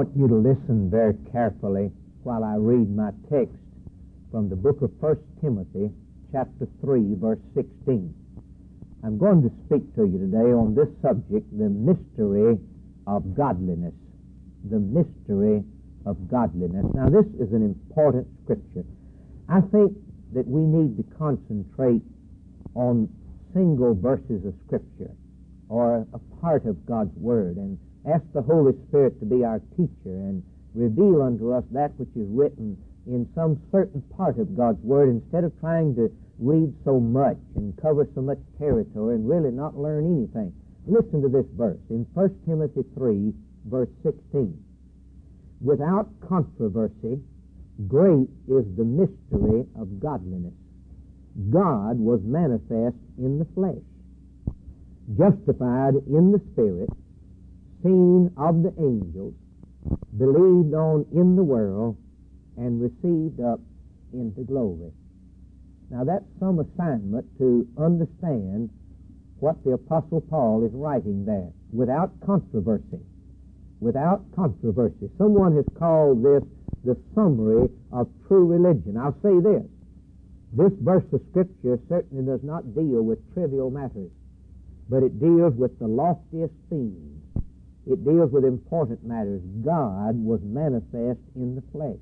want you to listen very carefully while I read my text from the book of 1 Timothy, chapter 3, verse 16. I'm going to speak to you today on this subject, the mystery of godliness. The mystery of godliness. Now, this is an important scripture. I think that we need to concentrate on single verses of scripture or a part of God's Word and ask the Holy Spirit to be our teacher and reveal unto us that which is written in some certain part of God's Word instead of trying to read so much and cover so much territory and really not learn anything. Listen to this verse in 1 Timothy 3, verse 16. Without controversy, great is the mystery of godliness. God was manifest in the flesh, justified in the Spirit, seen of the angels, believed on in the world, and received up into glory. Now that's some assignment to understand what the Apostle Paul is writing there. Without controversy. Without controversy. Someone has called this the summary of true religion. I'll say this. This verse of Scripture certainly does not deal with trivial matters, but it deals with the loftiest themes. It deals with important matters. God was manifest in the flesh,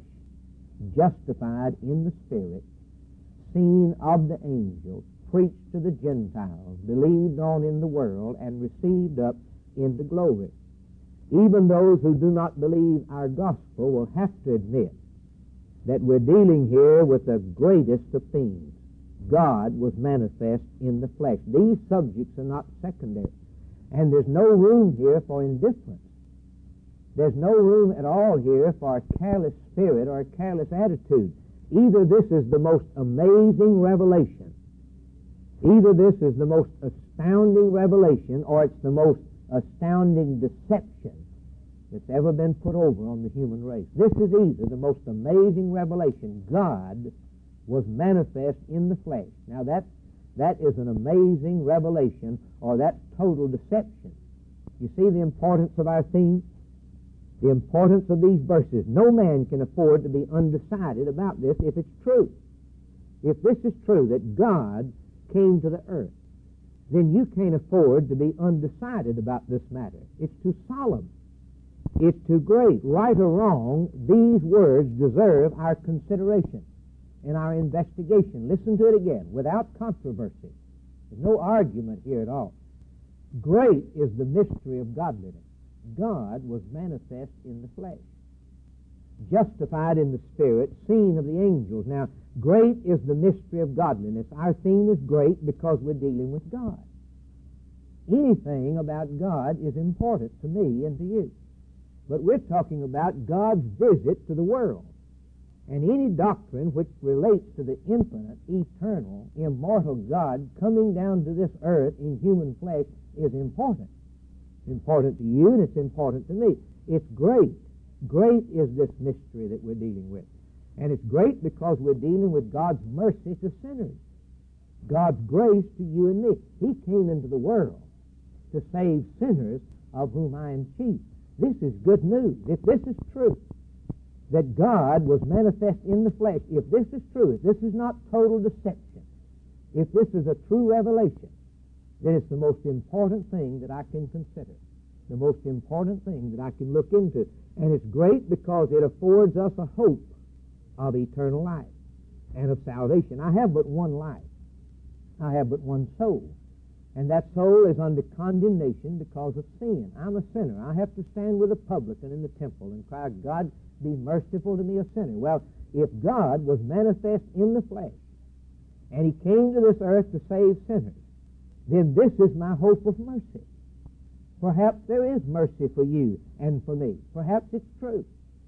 justified in the Spirit, seen of the angels, preached to the Gentiles, believed on in the world, and received up into glory. Even those who do not believe our gospel will have to admit that we're dealing here with the greatest of themes. God was manifest in the flesh. These subjects are not secondary. And there's no room here for indifference. There's no room at all here for a careless spirit or a careless attitude. Either this is the most amazing revelation, either this is the most astounding revelation, or it's the most astounding deception that's ever been put over on the human race. This is either the most amazing revelation. God was manifest in the flesh. Now that is an amazing revelation, or that's total deception. You see the importance of our theme? The importance of these verses. No man can afford to be undecided about this if it's true. If this is true, that God came to the earth, then you can't afford to be undecided about this matter. It's too solemn. It's too great. Right or wrong, these words deserve our consideration and our investigation. Listen to it again, without controversy. There's no argument here at all. Great is the mystery of godliness. God was manifest in the flesh, justified in the Spirit, seen of the angels. Now, great is the mystery of godliness. Our theme is great because we're dealing with God. Anything about God is important to me and to you. But we're talking about God's visit to the world. And any doctrine which relates to the infinite, eternal, immortal God coming down to this earth in human flesh is important. It's important to you and it's important to me. It's great. Great is this mystery that we're dealing with. And it's great because we're dealing with God's mercy to sinners. God's grace to you and me. He came into the world to save sinners, of whom I am chief. This is good news. If this is true, that God was manifest in the flesh, if this is true, if this is not total deception, if this is a true revelation, then it's the most important thing that I can consider, the most important thing that I can look into. And it's great because it affords us a hope of eternal life and of salvation. I have but one life. I have but one soul. And that soul is under condemnation because of sin. I'm a sinner. I have to stand with a publican in the temple and cry, God, be merciful to me, a sinner. Well, if God was manifest in the flesh, and He came to this earth to save sinners, then this is my hope of mercy. Perhaps there is mercy for you and for me. Perhaps it's true.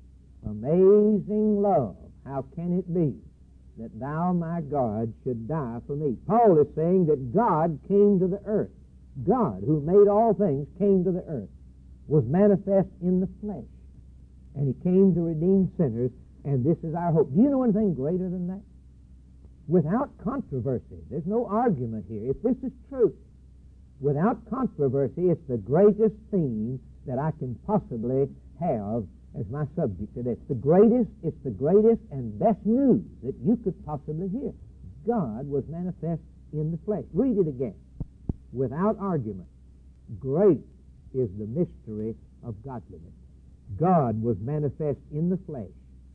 Amazing love, how can it be that thou, my God, should die for me? Paul is saying that God came to the earth. God, who made all things, came to the earth, was manifest in the flesh. And He came to redeem sinners, and this is our hope. Do you know anything greater than that? Without controversy. There's no argument here. If this is true, without controversy, it's the greatest theme that I can possibly have as my subject today. It's the greatest and best news that you could possibly hear. God was manifest in the flesh. Read it again. Without argument. Great is the mystery of godliness. God was manifest in the flesh,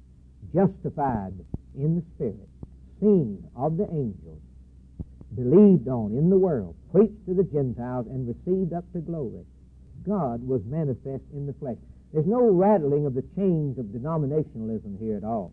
justified in the Spirit, seen of the angels, believed on in the world, preached to the Gentiles, and received up to glory. God was manifest in the flesh. There's no rattling of the chains of denominationalism here at all.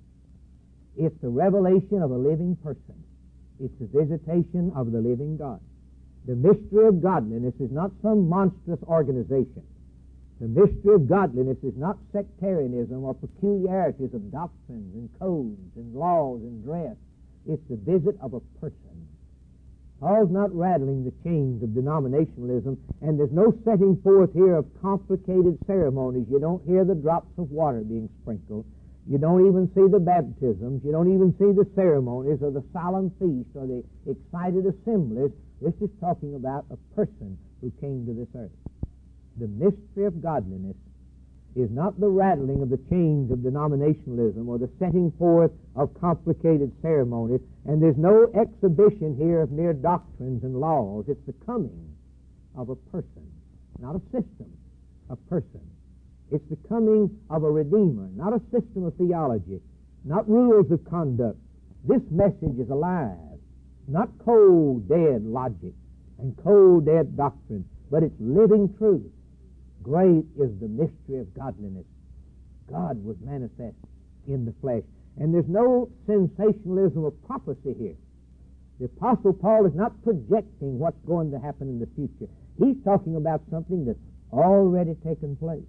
It's the revelation of a living person. It's the visitation of the living God. The mystery of godliness is not some monstrous organization. The mystery of godliness is not sectarianism or peculiarities of doctrines and codes and laws and dress. It's the visit of a person. Paul's not rattling the chains of denominationalism, and there's no setting forth here of complicated ceremonies. You don't hear the drops of water being sprinkled. You don't even see the baptisms. You don't even see the ceremonies or the solemn feast or the excited assemblies. This is talking about a person who came to this earth. The mystery of godliness is not the rattling of the chains of denominationalism or the setting forth of complicated ceremonies, and there's no exhibition here of mere doctrines and laws. It's the coming of a person, not a system, a person. It's the coming of a Redeemer, not a system of theology, not rules of conduct. This message is alive, not cold, dead logic and cold, dead doctrine, but it's living truth. Great is the mystery of godliness. God was manifest in the flesh. And there's no sensationalism of prophecy here. The Apostle Paul is not projecting what's going to happen in the future. He's talking about something that's already taken place.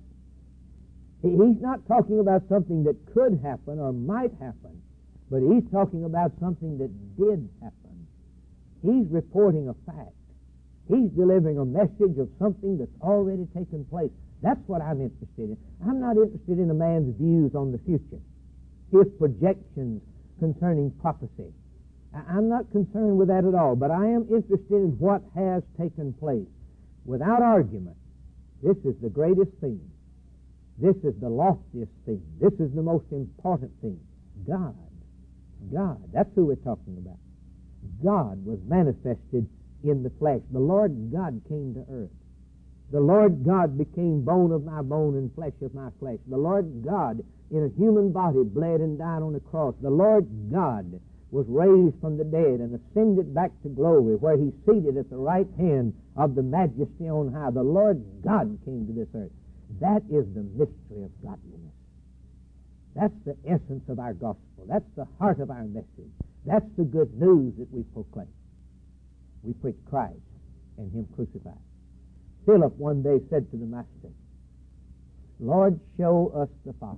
He's not talking about something that could happen or might happen, but he's talking about something that did happen. He's reporting a fact. He's delivering a message of something that's already taken place. That's what I'm interested in. I'm not interested in a man's views on the future, his projections concerning prophecy. I'm not concerned with that at all, but I am interested in what has taken place. Without argument, this is the greatest thing. This is the loftiest thing. This is the most important thing. God. That's who we're talking about. God was manifested in the flesh. The Lord God came to earth. The Lord God became bone of my bone and flesh of my flesh. The Lord God in a human body bled and died on the cross. The Lord God was raised from the dead and ascended back to glory, where he's seated at the right hand of the majesty on high. The Lord God came to this earth. That is the mystery of godliness. That's the essence of our gospel. That's the heart of our message. That's the good news that we proclaim. We preach Christ and him crucified. Philip one day said to the Master, Lord, show us the Father,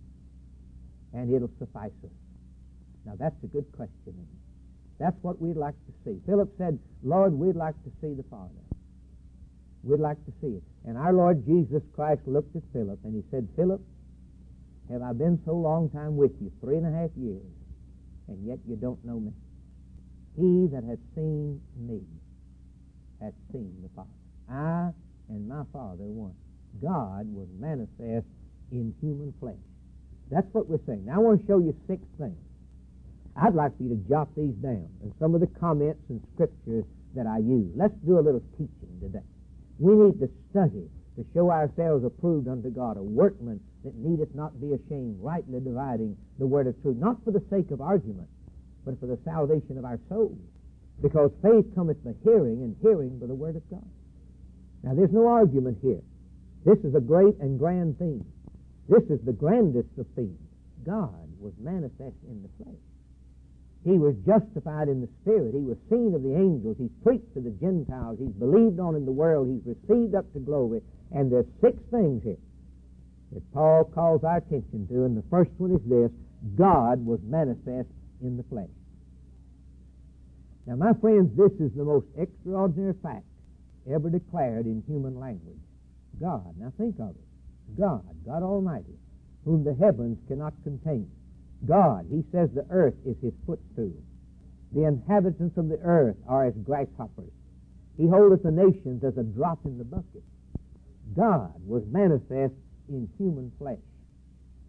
and it'll suffice us. Now that's a good question, isn't it? That's what we'd like to see. Philip said, Lord, we'd like to see the Father. We'd like to see it. And our Lord Jesus Christ looked at Philip and he said, Philip, have I been so long time with you, 3.5 years, and yet you don't know me? He that hath seen me hath seen the Father. I and my Father one. God was manifest in human flesh. That's what we're saying. Now I want to show you 6 things. I'd like for you to jot these down and some of the comments and scriptures that I use. Let's do a little teaching today. We need to study to show ourselves approved unto God, a workman that needeth not be ashamed, rightly dividing the word of truth, not for the sake of argument, but for the salvation of our souls. Because faith cometh by hearing, and hearing by the word of God. Now there's no argument here. This is a great and grand theme. This is the grandest of themes. God was manifest in the flesh. He was justified in the Spirit. He was seen of the angels. He's preached to the Gentiles. He's believed on in the world. He's received up to glory. And there's 6 things here that Paul calls our attention to. And the first one is this: God was manifest in the flesh. Now, my friends, this is the most extraordinary fact ever declared in human language. God. Now think of it. God Almighty, whom the heavens cannot contain. God, he says the earth is his footstool. The inhabitants of the earth are as grasshoppers. He holdeth the nations as a drop in the bucket. God was manifest in human flesh.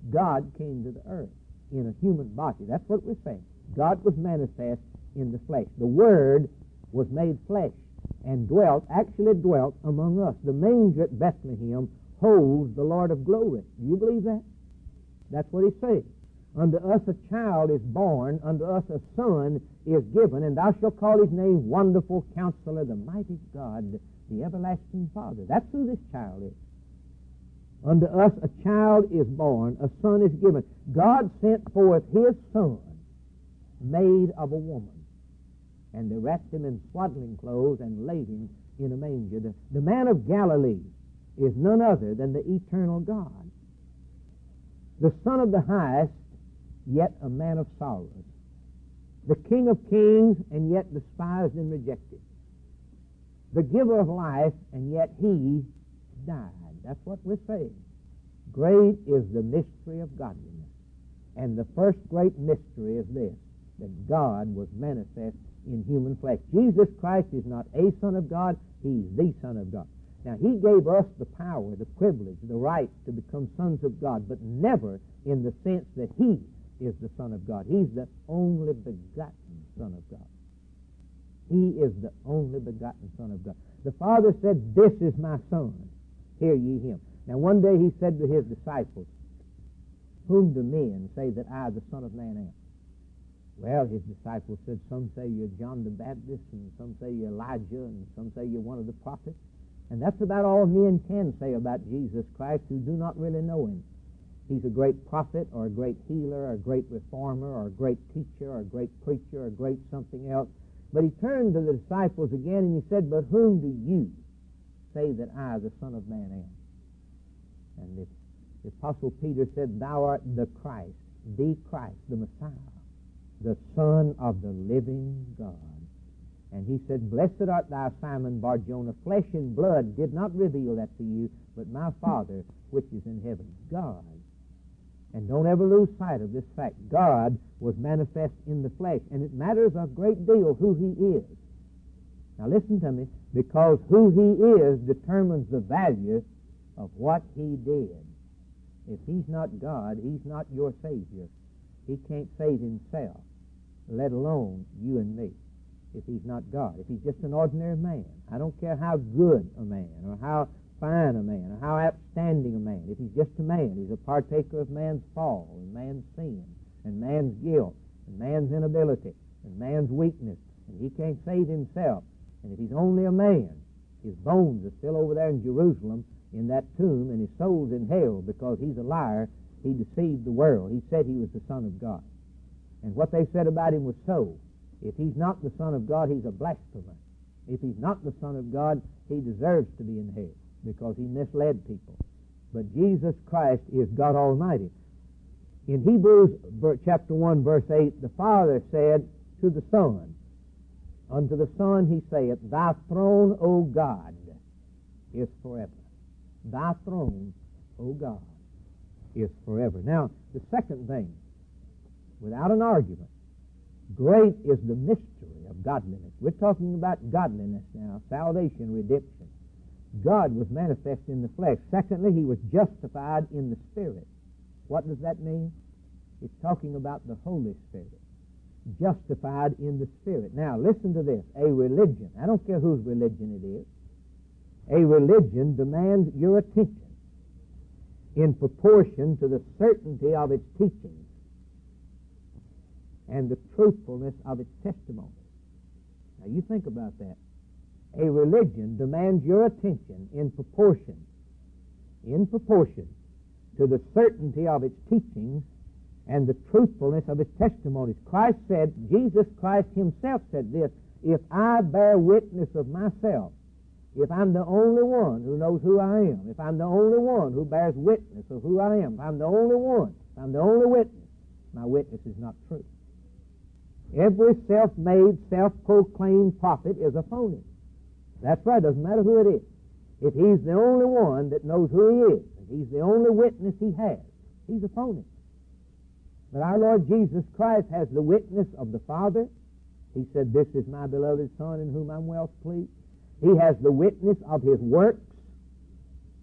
God came to the earth in a human body. That's what we're saying. God was manifest in the flesh. The Word was made flesh and actually dwelt among us. The manger at Bethlehem holds the Lord of glory. Do you believe that? That's what he says. Unto us a child is born, unto us a son is given, and thou shalt call his name Wonderful Counselor, the Mighty God, the Everlasting Father. That's who this child is. Unto us a child is born, a son is given. God sent forth his son, made of a woman. And they wrapped him in swaddling clothes and laid him in a manger. The man of Galilee is none other than the eternal God. The Son of the highest, yet a man of sorrows. The King of kings, and yet despised and rejected. The giver of life, and yet he died. That's what we're saying. Great is the mystery of godliness. And the first great mystery is this, that God was manifest in human flesh. Jesus Christ is not a Son of God, he's the Son of God. Now, he gave us the power, the privilege, the right to become sons of God, but never in the sense that he is the Son of God. He's the only begotten Son of God. He is the only begotten Son of God. The Father said, "This is my Son, hear ye him." Now, one day he said to his disciples, "Whom do men say that I, the Son of Man, am?" Well, his disciples said, "Some say you're John the Baptist, and some say you're Elijah, and some say you're one of the prophets." And that's about all men can say about Jesus Christ who do not really know him. He's a great prophet, or a great healer, or a great reformer, or a great teacher, or a great preacher, or a great something else. But he turned to the disciples again and he said, "But whom do you say that I, the Son of Man, am?" And the Apostle Peter said, "Thou art the Christ, the Messiah, the Son of the living God." And he said, "Blessed art thou, Simon Bar-Jonah. Flesh and blood did not reveal that to you, but my Father which is in heaven." God. And don't ever lose sight of this fact. God was manifest in the flesh. And it matters a great deal who he is. Now listen to me, because who he is determines the value of what he did. If he's not God, he's not your Savior. He can't save himself, let alone you and me, if he's not God. If he's just an ordinary man, I don't care how good a man, or how fine a man, or how outstanding a man. If he's just a man, he's a partaker of man's fall, and man's sin, and man's guilt, and man's inability, and man's weakness, and he can't save himself. And if he's only a man, his bones are still over there in Jerusalem in that tomb, and his soul's in hell because he's a liar. He deceived the world. He said he was the Son of God. And what they said about him was so. If he's not the Son of God, he's a blasphemer. If he's not the Son of God, he deserves to be in hell because he misled people. But Jesus Christ is God Almighty. In Hebrews chapter 1, verse 8, the Father said to the Son, "Unto the Son he saith, Thy throne, O God, is forever." Thy throne, O God, is forever. Now, the second thing, without an argument, great is the mystery of godliness. We're talking about godliness now, salvation, redemption. God was manifest in the flesh. Secondly, he was justified in the Spirit. What does that mean? It's talking about the Holy Spirit. Justified in the Spirit. Now, listen to this. A religion, I don't care whose religion it is, a religion demands your attention in proportion to the certainty of its teachings and the truthfulness of its testimony. Now, you think about that. A religion demands your attention in proportion to the certainty of its teachings and the truthfulness of its testimonies. Christ said, Jesus Christ himself said this, "If I bear witness of myself, if I'm the only one who knows who I am, if I'm the only one who bears witness of who I am, if I'm the only one, if I'm the only witness, my witness is not true." Every self-made, self-proclaimed prophet is a phony. That's right, doesn't matter who it is. If he's the only one that knows who he is, and he's the only witness he has, he's a phony. But our Lord Jesus Christ has the witness of the Father. He said, "This is my beloved Son in whom I'm well pleased." He has the witness of his works.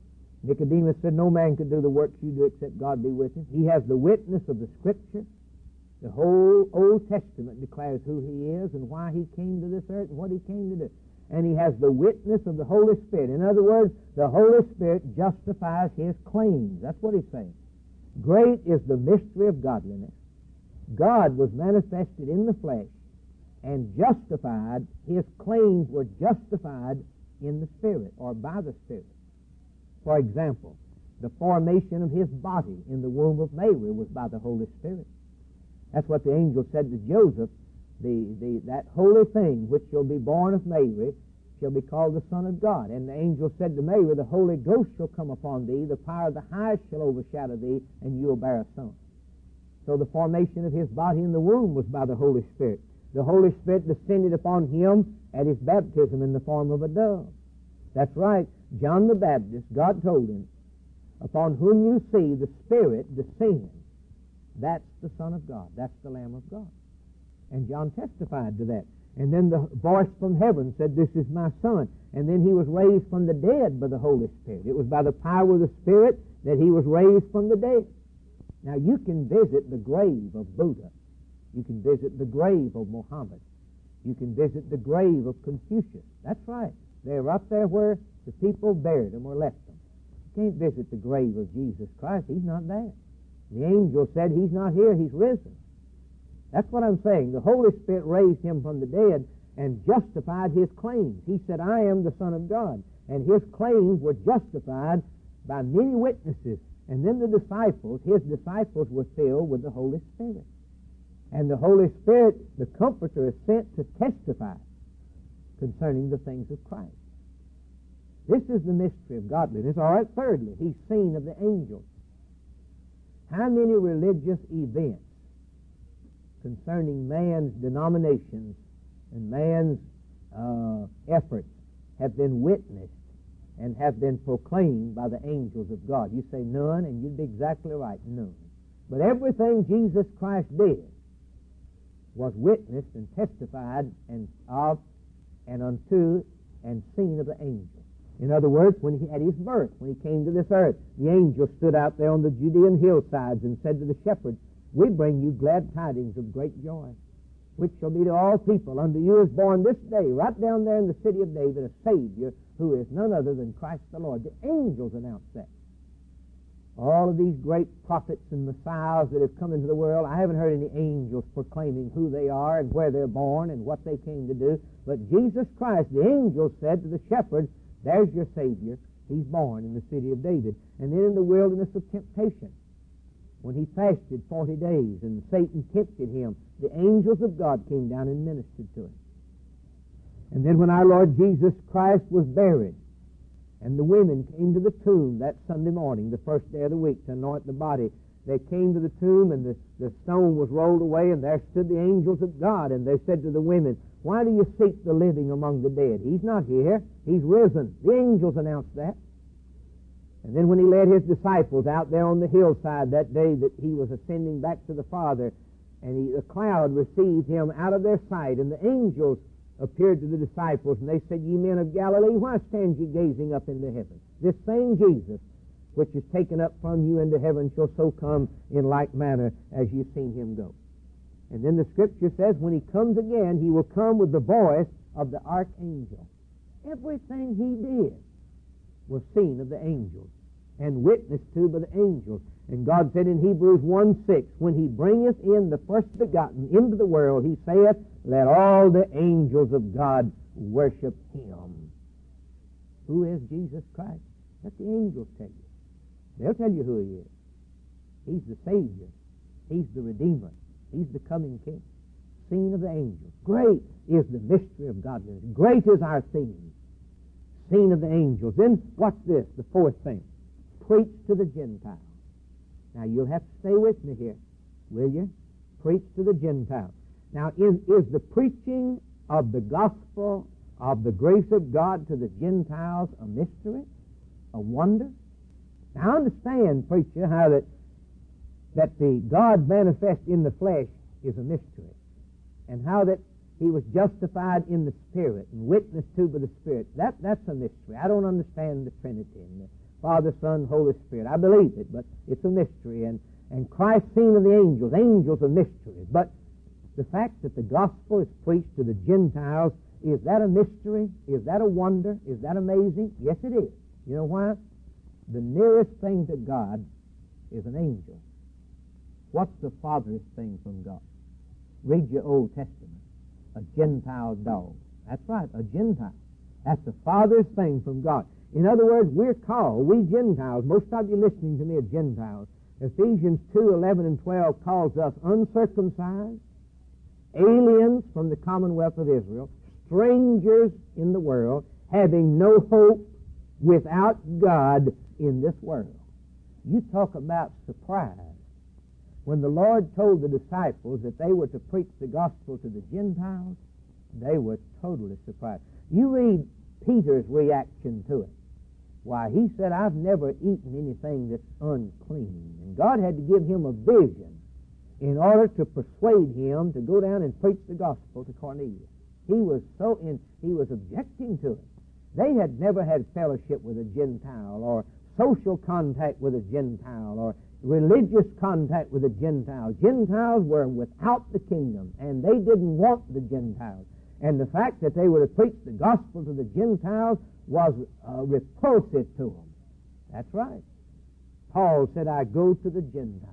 Nicodemus said, no man could do the works you do except God be with him. He has the witness of the Scripture. The whole Old Testament declares who he is and why he came to this earth and what he came to do. And he has the witness of the Holy Spirit. In other words, the Holy Spirit justifies his claims. That's what he's saying. Great is the mystery of godliness. God was manifested in the flesh and justified. His claims were justified in the Spirit or by the Spirit. For example, the formation of his body in the womb of Mary was by the Holy Spirit. That's what the angel said to Joseph. That holy thing which shall be born of Mary shall be called the Son of God. And the angel said to Mary, the Holy Ghost shall come upon thee, the power of the highest shall overshadow thee, and you will bear a son. So the formation of his body in the womb was by the Holy Spirit. The Holy Spirit descended upon him at his baptism in the form of a dove. That's right. John the Baptist, God told him, upon whom you see the Spirit descend, that's the Son of God. That's the Lamb of God. And John testified to that. And then the voice from heaven said, this is my Son. And then he was raised from the dead by the Holy Spirit. It was by the power of the Spirit that he was raised from the dead. Now you can visit the grave of Buddha. You can visit the grave of Muhammad. You can visit the grave of Confucius. That's right. They're up there where the people buried them or left them. You can't visit the grave of Jesus Christ. He's not there. The angel said he's not here. He's risen. That's what I'm saying. The Holy Spirit raised him from the dead and justified his claims. He said, I am the Son of God. And his claims were justified by many witnesses. And then the disciples, his disciples, were filled with the Holy Spirit. And the Holy Spirit, the Comforter, is sent to testify concerning the things of Christ. This is the mystery of godliness. All right, thirdly, he's seen of the angels. How many religious events concerning man's denominations and man's efforts have been witnessed and have been proclaimed by the angels of God? You say none, and you'd be exactly right, none. But everything Jesus Christ did was witnessed and testified and of and unto and seen of the angels. In other words, when he had his birth, when he came to this earth, the angels stood out there on the Judean hillsides and said to the shepherds, we bring you glad tidings of great joy, which shall be to all people. Unto you is born this day, right down there in the city of David, a Savior who is none other than Christ the Lord. The angels announced that. All of these great prophets and messiahs that have come into the world, I haven't heard any angels proclaiming who they are and where they're born and what they came to do. But Jesus Christ, the angels said to the shepherds, there's your Savior. He's born in the city of David. And then in the wilderness of temptation, when he fasted 40 days and Satan tempted him, the angels of God came down and ministered to him. And then when our Lord Jesus Christ was buried, and the women came to the tomb that Sunday morning, the first day of the week, to anoint the body, they came to the tomb and the stone was rolled away, and there stood the angels of God, and they said to the women, why do you seek the living among the dead? He's not here. He's risen. The angels announced that. And then when he led his disciples out there on the hillside that day that he was ascending back to the Father, and the cloud received him out of their sight, and the angels appeared to the disciples, and they said, ye men of Galilee, why stand ye gazing up into heaven? This same Jesus, which is taken up from you into heaven, shall so come in like manner as you've seen him go. And then the Scripture says, when he comes again, he will come with the voice of the archangel. Everything he did was seen of the angels and witnessed to by the angels. And God said in Hebrews 1:6, when he bringeth in the first begotten into the world, he saith, let all the angels of God worship him. Who is Jesus Christ? Let the angels tell you. They'll tell you who he is. He's the Savior. He's the Redeemer. He's the coming King. Seen of the angels. Great is the mystery of godliness. Great is our theme. Seen of the angels. Then, watch this, the fourth thing. Preach to the Gentiles. Now, you'll have to stay with me here, will you? Preach to the Gentiles. Now, is the preaching of the gospel of the grace of God to the Gentiles a mystery? A wonder? Now, understand, preacher, how that the God manifest in the flesh is a mystery, and how that he was justified in the Spirit and witnessed to by the Spirit. That's a mystery. I don't understand the Trinity and Father, Son, Holy Spirit. I believe it, but it's a mystery. And Christ seen of the angels. Angels are mysteries. But the fact that the gospel is preached to the Gentiles, is that a mystery? Is that a wonder? Is that amazing? Yes, it is. You know why? The nearest thing to God is an angel. What's the farthest thing from God? Read your Old Testament. A Gentile dog. That's right, a Gentile. That's the farthest thing from God. In other words, we're called, we Gentiles, most of you listening to me are Gentiles. Ephesians 2:11 and 12 calls us uncircumcised, aliens from the commonwealth of Israel, strangers in the world, having no hope without God in this world. You talk about surprise. When the Lord told the disciples that they were to preach the gospel to the Gentiles, they were totally surprised. You read Peter's reaction to it. Why, he said, I've never eaten anything that's unclean. And God had to give him a vision in order to persuade him to go down and preach the gospel to Cornelius. He was objecting to it. They had never had fellowship with a Gentile, or social contact with a Gentile, or religious contact with a Gentile. Gentiles were without the kingdom, and they didn't want the Gentiles. And the fact that they were to preach the gospel to the Gentiles was repulsive to them. That's right. Paul said, I go to the Gentiles.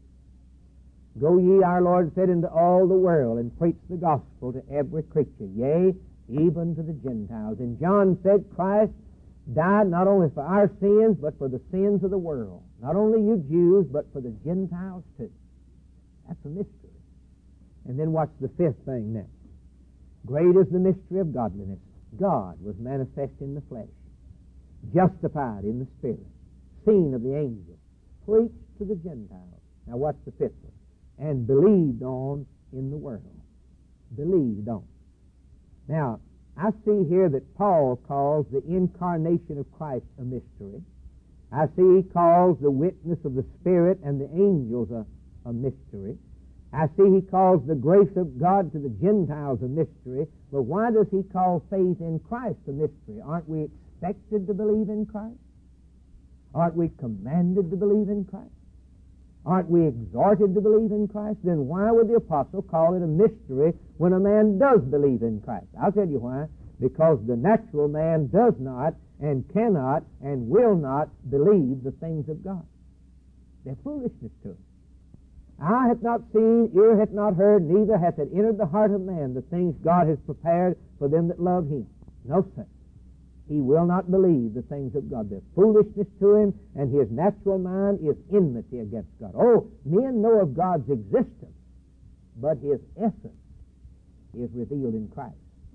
Go ye, our Lord said, into all the world, and preach the gospel to every creature, yea, even to the Gentiles. And John said, Christ died not only for our sins, but for the sins of the world. Not only you Jews, but for the Gentiles too. That's a mystery. And then what's the fifth thing next? Great is the mystery of godliness. God was manifest in the flesh, justified in the Spirit, seen of the angels, preached to the Gentiles. Now what's the fifth one? And believed on in the world. Believed on. Now, I see here that Paul calls the incarnation of Christ a mystery. I see he calls the witness of the Spirit and the angels a mystery. I see he calls the grace of God to the Gentiles a mystery. But why does he call faith in Christ a mystery? Aren't we expected to believe in Christ? Aren't we commanded to believe in Christ? Aren't we exhorted to believe in Christ? Then why would the apostle call it a mystery when a man does believe in Christ? I'll tell you why. Because the natural man does not and cannot and will not believe the things of God. They're foolishness to him. Eye hath not seen, ear hath not heard, neither hath it entered the heart of man the things God has prepared for them that love him. No, sir. He will not believe the things of God. They're foolishness to him, and his natural mind is enmity against God. Oh, men know of God's existence, but his essence is revealed in Christ.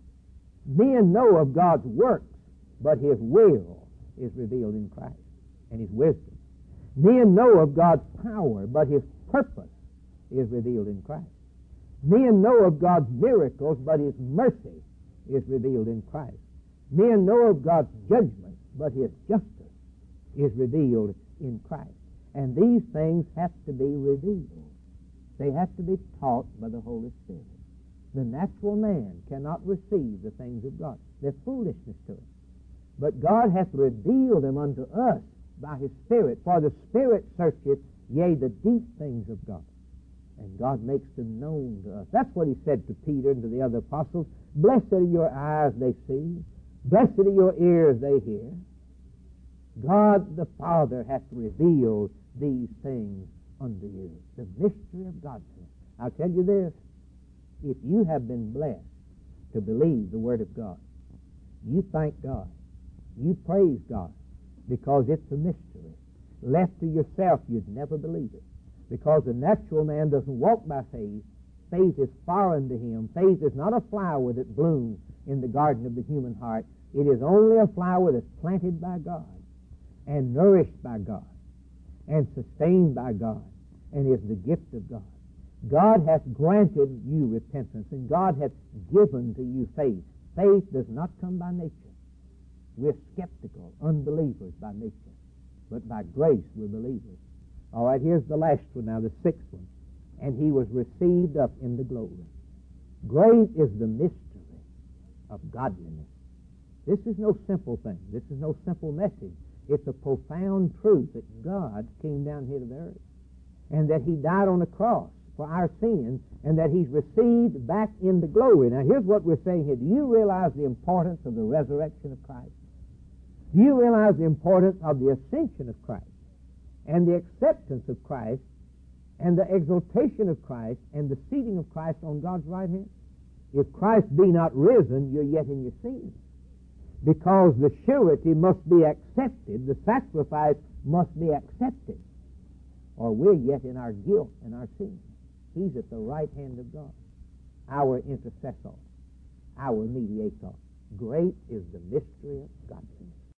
Men know of God's works, but his will is revealed in Christ and his wisdom. Men know of God's power, but his purpose is revealed in Christ. Men know of God's miracles, but his mercy is revealed in Christ. Men know of God's judgment, but his justice is revealed in Christ. And these things have to be revealed. They have to be taught by the Holy Spirit. The natural man cannot receive the things of God. They're foolishness to him. But God hath revealed them unto us by his Spirit. For the Spirit searcheth, yea, the deep things of God. And God makes them known to us. That's what he said to Peter and to the other apostles. Blessed are your eyes, they see. Blessed are your ears, they hear. God the Father hath revealed these things unto you. The mystery of godliness. I'll tell you this. If you have been blessed to believe the Word of God, you thank God. You praise God because it's a mystery. Left to yourself, you'd never believe it. Because the natural man doesn't walk by faith. Faith is foreign to him. Faith is not a flower that blooms in the garden of the human heart. It is only a flower that's planted by God and nourished by God and sustained by God and is the gift of God. God hath granted you repentance, and God hath given to you faith. Faith does not come by nature. We're skeptical, unbelievers by nature. But by grace we're believers. All right, here's the last one now, the sixth one. And he was received up into glory. Great is the mystery of godliness. This is no simple thing. This is no simple message. It's a profound truth that God came down here to the earth, and that He died on the cross for our sins, and that He's received back into glory. Now, here's what we're saying here. Do you realize the importance of the resurrection of Christ? Do you realize the importance of the ascension of Christ, and the acceptance of Christ, and the exaltation of Christ, and the seating of Christ on God's right hand? If Christ be not risen, you're yet in your sins, because the surety must be accepted, the sacrifice must be accepted, or we're yet in our guilt and our sin. He's at the right hand of God, our intercessor, our mediator. Great is the mystery of godliness.